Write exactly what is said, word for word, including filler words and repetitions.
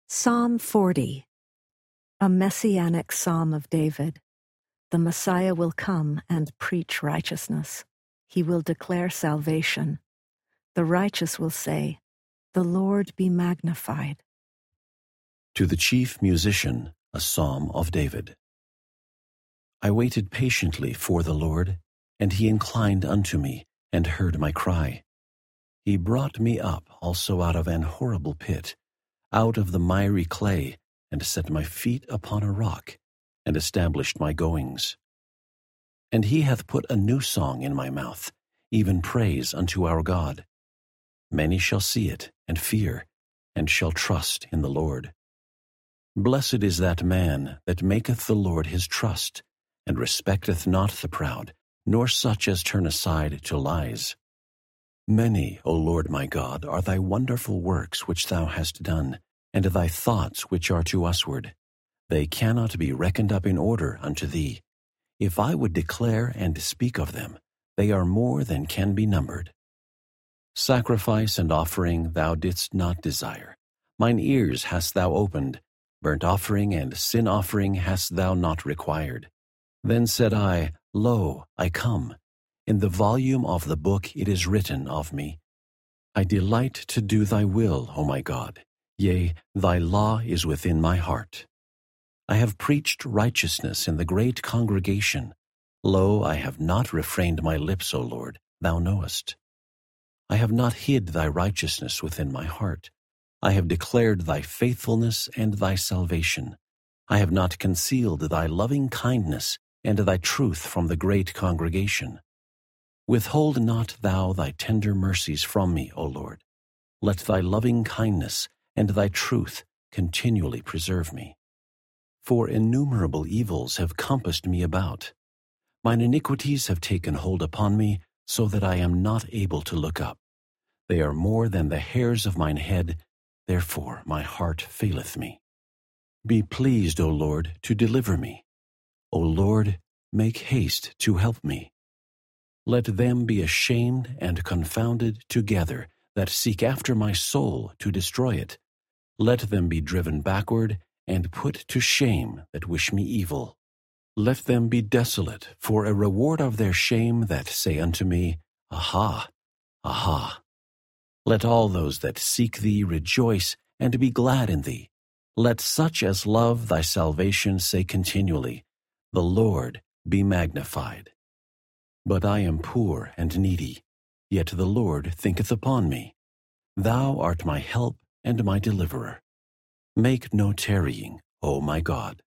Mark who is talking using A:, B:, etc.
A: Psalm forty, a messianic psalm of David. The Messiah will come and preach righteousness. He will declare salvation. The righteous will say, "The Lord be magnified."
B: To the chief musician, a psalm of David. I waited patiently for the Lord, and he inclined unto me, and heard my cry. He brought me up also out of an horrible pit, out of the miry clay, and set my feet upon a rock, and established my goings. And he hath put a new song in my mouth, even praise unto our God. Many shall see it, and fear, and shall trust in the Lord. Blessed is that man that maketh the Lord his trust, and respecteth not the proud, nor such as turn aside to lies. Many, O Lord my God, are thy wonderful works which thou hast done, and thy thoughts which are to usward. They cannot be reckoned up in order unto thee. If I would declare and speak of them, they are more than can be numbered. Sacrifice and offering thou didst not desire. Mine ears hast thou opened. Burnt offering and sin offering hast thou not required. Then said I, Lo, I come. In the volume of the book it is written of me. I delight to do thy will, O my God. Yea, thy law is within my heart. I have preached righteousness in the great congregation. Lo, I have not refrained my lips, O Lord, thou knowest. I have not hid thy righteousness within my heart. I have declared thy faithfulness and thy salvation. I have not concealed thy loving kindness and thy truth from the great congregation. Withhold not thou thy tender mercies from me, O Lord. Let thy loving kindness and thy truth continually preserve me. For innumerable evils have compassed me about. Mine iniquities have taken hold upon me, so that I am not able to look up. They are more than the hairs of mine head, therefore my heart faileth me. Be pleased, O Lord, to deliver me. O Lord, make haste to help me. Let them be ashamed and confounded together that seek after my soul to destroy it. Let them be driven backward and put to shame that wish me evil. Let them be desolate for a reward of their shame that say unto me, Aha, aha. Let all those that seek thee rejoice and be glad in thee. Let such as love thy salvation say continually, The Lord be magnified. But I am poor and needy, yet the Lord thinketh upon me. Thou art my help and my deliverer. Make no tarrying, O my God.